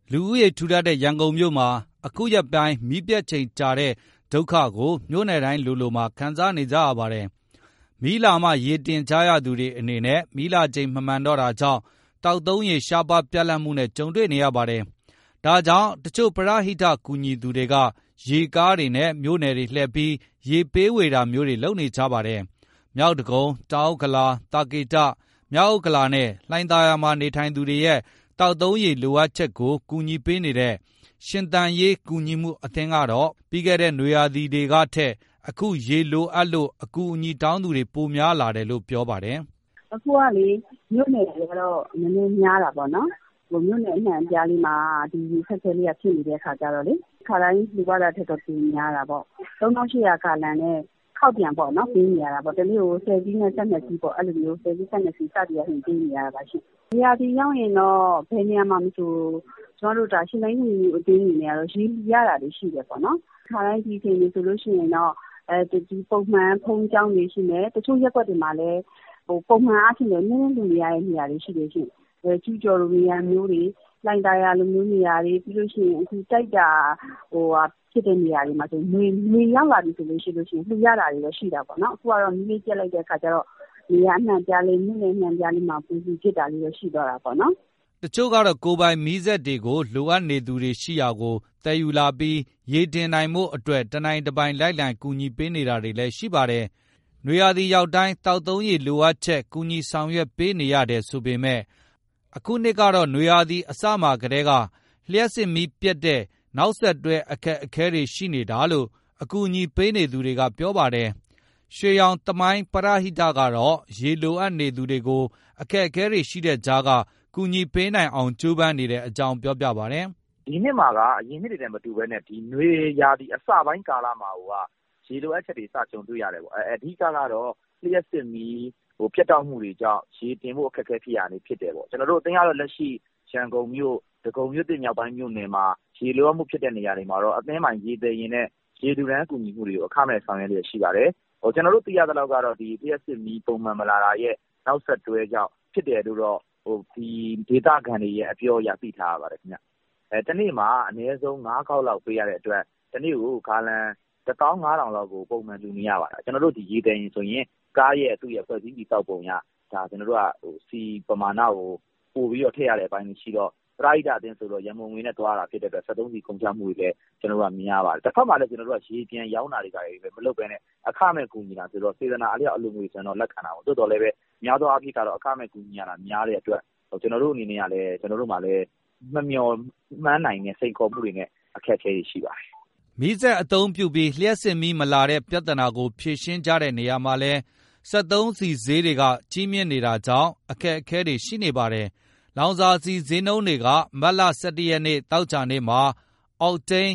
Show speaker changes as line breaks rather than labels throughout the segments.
လူဦးရေထူထပ်တဲ့ရန်ကုန်မြို့မှာအခုရက်ပိုင်းမီးပြတ်ချိန်ကြာတဲ့ဒုက္ခကိုမြို့နယ်တိုင်းလိုမှာခံစားနေကြရပါတယ်။မီးလာမှရေတင်ကြရသူတွေအနေနဲ့မီးလာချိန်မမှန်တော့တာကြောင့်တောက်သုံးရေရှားပါးပြတ်လတ်မှုနဲ့ကြုံတွေ့နေရပါတယ်။ဒါကြောင့်တချို့ပရဟိတကူညီသူတွေကရေကားတွေနဲ့မြို့နယ်တွေလှည့်ပြီးရေပေးဝေတာမျိုးတွေလုပ်နေကြပါတယ်။မြောက်ဒဂုံ၊တောင်ဥက္ကလာ၊သာကေတ၊မြောက်ဥက္ကလာနဲ့လှိုင်သာယာမှာနေထိုင်သူတွေရဲ့တောက်သုံးရေလိုအပ်ချက်ကိုကူညီပေးနေတဲ့ရှင်သန်ရေးကူညီမှုအသင်းကတော့ပြီးခဲ့တဲ့နွေရာသီတွေကထက်အခုရေလိုအပ်လို့အကူအညီတောင်းသူတွေပိုများလာတယ်လို့ပြောပါတယ်
။အခုကလေမြို့နယ်တွေကတော့နည်းနည်းများတာပေါ့နော်။မြို့နယ်အနှံ့အပြားလေးမှာဒီရေခက်ခဲလေးကဖြစ်နေတဲ့အခါကျတော့လေခါတိုင်းလူရတာထက်တော့ပိုများတာပေါ့။3800ကာလန်နဲ့ခောက်ပြန်ပေါ့နော်ပေးနေရတာပေါ့တနေ့ကို10စီးနဲ့12စီးပေါ့အဲ့လိုမျိုး10စီး12စီးစသည်အရင်ပေးနေရတာပါရှင်။ဒီရာသီရောက်ရင်တော့ဘယ်နေရာမှာမဆိုကျွန်တော်တို့ဒါရှင်တိုင်းလူမျိုးအတင်းနေရတော့ရေရတာတွေရှိတယ်ပေါ့နော်။ခါတိုင်းဒီချိန်လေးဆိုလို့ရှိရင်တော့ဒီပုံမှန်ဖုံးကြောင်းတွေရှိနေတချို့ရက်ွက်တွေမှာလည်းပုံမှန်အားဖြင့်လည်းနည်းနည်းလူနေရတဲ့နေရာတွေရှိတယ်ရှင်။ကျူကျော်လိုနေရာမျိုးတွေလိုင်တာယာလိုမျိုးနေရာတွေပြီးလို့ရှိရင်အခုတိုက်တာဖြစ်တဲ့နေရာတွေမှာဆိုနေရောက်လာပြီဆိုလို့ရှိရင်လှူရတာတွေလည်းရှိတာပေါ့နော်အခုကတော့မီးလေးကျက်လိုက်တဲ့အခါကျတော့နေရာအနှံ့ပြားလေးမြို့နယ်နှံ့ပြားလေးမှာပူဖြစ်တာလေးလည်းရှိတော့တာပေါ့နော်
တချို့ကတော့ကိုယ်ပိုင်မီးစက်တွေကိုလိုအပ်နေသူတွေရှိရာကိုတည်ယူလာပြီးရေတင်နိုင်မှုအတွက်တနိုင်တပိုင်လိုက်လံကူညီပေးနေတာတွေလည်းရှိပါတယ်။နွေရာသီရောက်တိုင်းတောက်သုံးရေလိုအပ်ချက်ကူညီဆောင်ရွက်ပေးနေရတယ်ဆိုပေမဲ့အခုနှစ်ကတော့နွေရာသီအစမှာကတည်းကလျှပ်စစ်မီးပြတ်တဲ့နောက်ဆက်တွဲအခက်အခဲတွေရှိနေတာလို့အကူအညီပေးနေသူတွေကပြောပါတယ်။ရွှေရောင်သမိုင်းပရဟိတကတော့ရေလိုအပ်နေသူတွေကိုအခက်အခဲတွေရှိတဲ့ကြားကကူညီပေးနိုင်အောင်ကြိုးပမ်းနေတဲ့အကြောင်းပြောပြပါတယ်
။ဒီနှစ်မှာကအရင်နှစ်တွေနဲ့မတူဘဲနဲ့ဒီနွေရာသီအစပိုင်းကာလမှာရေလိုအပ်ချက်တွေစကြုံတွေ့ရတယ်ပေါ့။အဓိကကတော့လျှပ်စစ်မီးပြတ်တောက်မှုတွေကြောင့်ရေတင်ဖို့အခက်အခဲဖြစ်ရနေဖြစ်တယ်ပေါ့။ကျွန်တော်တို့အသိရတော့လက်ရှိရန်ကုန်မြို့ဒဂုံမြို့သစ်မြောက်ပိုင်းမြို့နယ်မှာရေလိုအပ်မှုဖြစ်တဲ့နေရာတွေမှာတော့အသင်းပိုင်းရေသည်ရင်နဲ့ရေလူရန်ကူညီမှုတွေကိုအခမဲ့ဆောင်ရွက်ရရှိပါတယ်။ကျွန်တော်တို့သိရသလောက်ကတော့ဒီလျှပ်စစ်မီးပုံမှန်မလာတာရဲ့နောက်ဆက်တွဲကြောင့်ဖြစ်တယ်လို့တော့ဒီဒေသခံတွေရဲ့အပြောအရသိထားရပါတယ်ခင်ဗျ။တနေ့မှာအနည်းဆုံး9ခေါက်လောက်ပေးရတဲ့အတွက်တနေ့ကိုဂါလန်15000လောက်ကိုပုံမှန်လူနေရပါတယ်။ကျွန်တော်တို့ဒီရေသည်ရင်ဆိုရင်ကားရဲ့သူ့ရဲ့ဖွဲ့စည်းပြီးတောက်ပုံရဒါကျွန်တော်တို့ကစီပမာဏကိုပို့ပြီးတော့ထည့်ရတဲ့အပိုင်းရှိတော့ပရိဒါအတင်းဆိုတော့ရန်ကုန်ငွေနဲ့တွားတာဖြစ်တဲ့အတွက်73စီကုန်ချမှုတွေလည်းကျွန်တော်တို့ကမြင်ရပါတယ်။တစ်ဖက်မှာလည်းကျွန်တော်တို့ကရေပြန်ရောင်းတာတွေပဲမလုပ်ဘဲနဲ့အခမဲ့ကူညီတာဆိုတော့စေတနာအလျောက်အလိုငွေကျွန်တော်လက်ခံတာပေါ့။တိုးတော်လည်းပဲများသောအားဖြင့်ကတော့အခမဲ့ကူညီရတာများတဲ့အတွက်ကျွန်တော်တို့အနေနဲ့ကလည်းကျွန်တော်တို့မှလည်းမမျှော်မှန်းနိုင်တဲ့စိန်ခေါ်မှုတွေနဲ့အခက်အခဲတွေရှိပါတယ်
။မီးစက်အသုံးပြုပြီးလျှပ်စစ်မီးမလာတဲ့ပြဿနာကိုဖြေရှင်းကြတဲ့နေရာမှာလဲ73စီဈေးတွေကကြီးမြင့်နေတာကြောင့်အခက်အခဲတွေရှိနေပါတယ်။လောင်စာဆီဈေးနှုန်းတွေကမတ်လ17ရက်နေ့တောက်ကြနေ့မှာအောက်တိန်း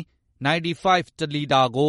95တလီတာကို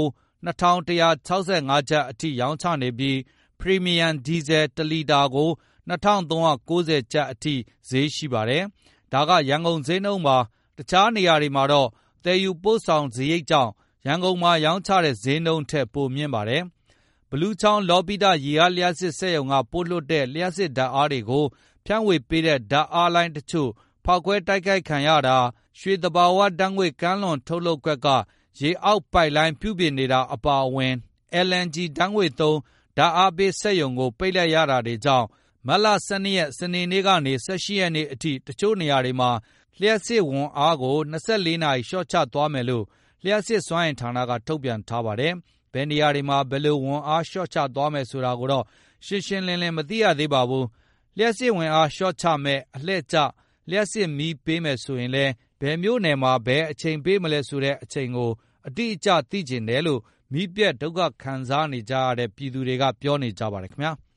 2165ကျပ်အထိရောင်းချနေပြီးပရီမီယံဒီဇယ်တလီတာကို2390ကျပ်အထိဈေးရှိပါတယ်။ဒါကရန်ကုန်ဈေးနှုန်းပါတခြားနေရာတွေမှာတော့တည်ယူပို့ဆောင်စရိတ်ကြောင့်ရန်ကုန်မှာရောင်းချတဲ့ဈေးနှုန်းထက်ပိုမြင့်ပါတယ်။ဘလူးချောင်းလောပိတရေအားလျှပ်စစ်စက်ရုံကပို့လွှတ်တဲ့လျှပ်စစ်ဓာတ်အားတွေကိုဖြန့်ဝေပေးတဲ့ဓာတ်အားလိုင်းတချို့ဖောက်ခွဲတိုက်ခိုက်ခံရတာရွှေသဘာဝဓာတ်ငွေ့ကမ်းလွန်ထုတ်လုပ်ကွက်ကရေအောက်ပိုက်လိုင်းပြုပြင်နေတာအပါအဝင် LNG ဓာတ်ငွေ့သုံးဓာတ်အားပေးစက်ရုံကိုပိတ်လိုက်ရတာတွေကြောင့်မတ်လ12ရက်စနေနေ့ကနေ18ရက်နေ့အထိတချို့နေရာတွေမှာလျှပ်စစ်ဝန်အားကို24နာရီလျှော့ချသွားမယ်လို့လျှပ်စစ်စွမ်းအင်ဌာနကထုတ်ပြန်ထားပါတယ်။ဘယ်နေရာတွေမှာဘယ်လိုဝန်အားလျှော့ချသွားမယ်ဆိုတာကိုတော့ရှင်းရှင်းလင်းလင်းမသိရသေးပါဘူး။လျှပ်စစ်ဝန်အားလျှော့ချမဲ့အလှည့်ကျလျှပ်စစ်မီးပေးမယ်ဆိုရင်လည်းဘယ်မြို့နယ်မှာဘယ်အချိန်ပေးမလဲဆိုတဲ့အချိန်ကိုအတိအကျသိကျင်တယ်လို့မီးပြတ်ဒုက္ခခံစားနေကြရတဲ့ပြည်သူတွေကပြောနေကြပါတယ်ခင်ဗျာ။